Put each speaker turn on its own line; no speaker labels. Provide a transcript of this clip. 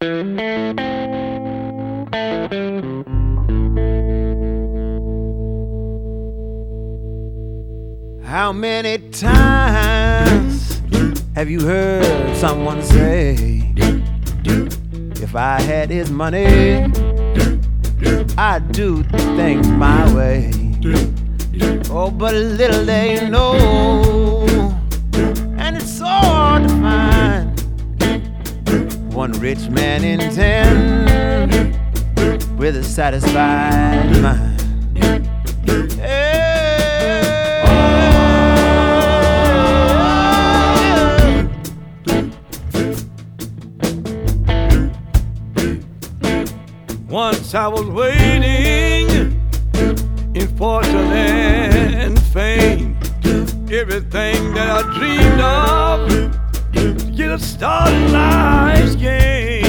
How many times have you heard someone say, if I had his money, I'd do things my way? Oh, but little they know, and it's so hard to find one rich man in 10 with a satisfied mind. Hey.
Once I was waiting in fortune and fame, everything that I dreamed of to get a start in life's game.